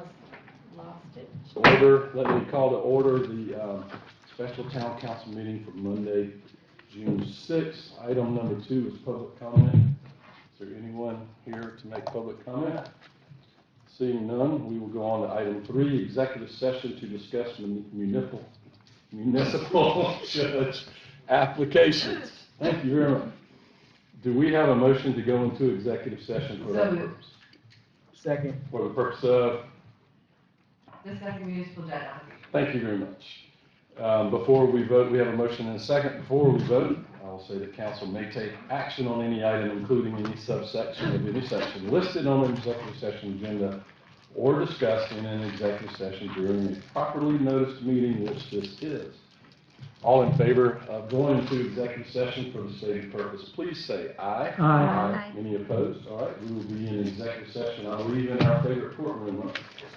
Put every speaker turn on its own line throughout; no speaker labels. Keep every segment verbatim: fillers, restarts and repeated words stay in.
Lost it.
Order, let me call to order the um, special town council meeting for Monday, June sixth. Item number two is public comment. Is there anyone here to make public comment? Seeing none, we will go on to item three, executive session to discuss mun- municipal, municipal judge applications. Thank you very much. Do we have a motion to go into executive session for that
So moved.
purpose?
Second.
For the purpose of?
Discussing municipal debt application.
Thank you very much. Um, Before we vote, we have a motion and a second. Before we vote, I'll say that council may take action on any item, including any subsection of any section listed on the executive session agenda or discussed in an executive session during a properly noticed meeting, which this is. All in favor of going into executive session for the stated purpose, please say aye.
Aye.
Aye.
Any opposed? All right, we will be in executive session, I believe, in our favorite courtroom.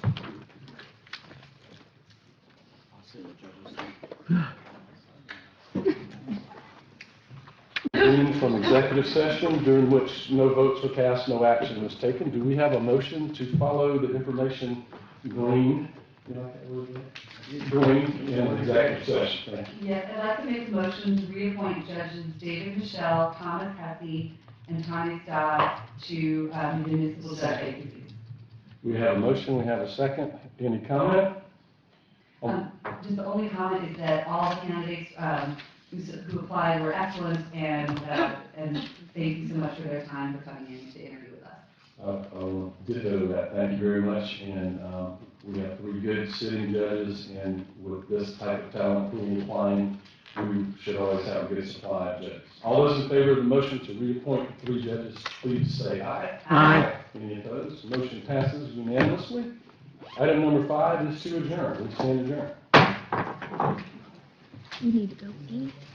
Convened from executive session during which no votes were cast, no action was taken. Do we have a motion to follow the information gleaned? You like that word? Gleaned in executive session. Thank you.
Yes, I'd like to make a motion to reappoint judges David Michelle, Thomas Hesse, and Tanya Stott to um, the municipal judge vacancies.
We have a motion, we have a second. Any comment?
Um, Just the only comment is that all the candidates um, who s- who applied were excellent, and, uh, and thank you so much for their time for coming in to interview with us.
Uh, I'll ditto that. Thank you very much. And um, we have three good sitting judges, and with this type of talent pool applying, we should always have a good supply of judges. All those in favor of the motion to reappoint three judges, please say aye.
Aye.
Any opposed? Motion passes unanimously. Item number five is to adjourn. We stand adjourned.
You need to go eat.